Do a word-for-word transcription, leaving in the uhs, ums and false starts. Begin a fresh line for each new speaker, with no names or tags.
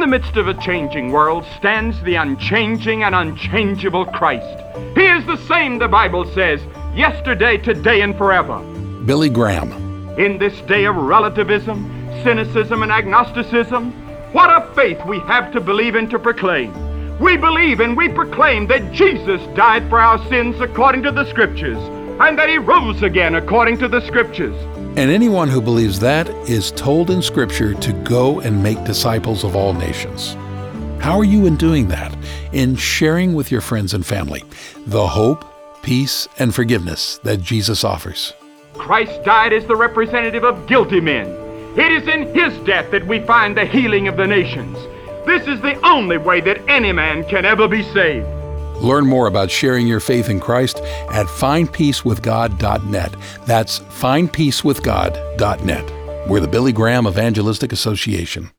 the midst of a changing world stands the unchanging and unchangeable Christ. He is the same, the Bible says, yesterday, today, and forever.
Billy Graham.
In this day of relativism, cynicism, and agnosticism, what a faith we have to believe and to proclaim. We believe and we proclaim that Jesus died for our sins according to the Scriptures, and that He rose again according to the Scriptures.
And anyone who believes that is told in Scripture to go and make disciples of all nations. How are you in doing that? In sharing with your friends and family the hope, peace, and forgiveness that Jesus offers.
Christ died as the representative of guilty men. It is in His death that we find the healing of the nations. This is the only way that any man can ever be saved.
Learn more about sharing your faith in Christ at find peace with god dot net. That's find peace with god dot net. We're the Billy Graham Evangelistic Association.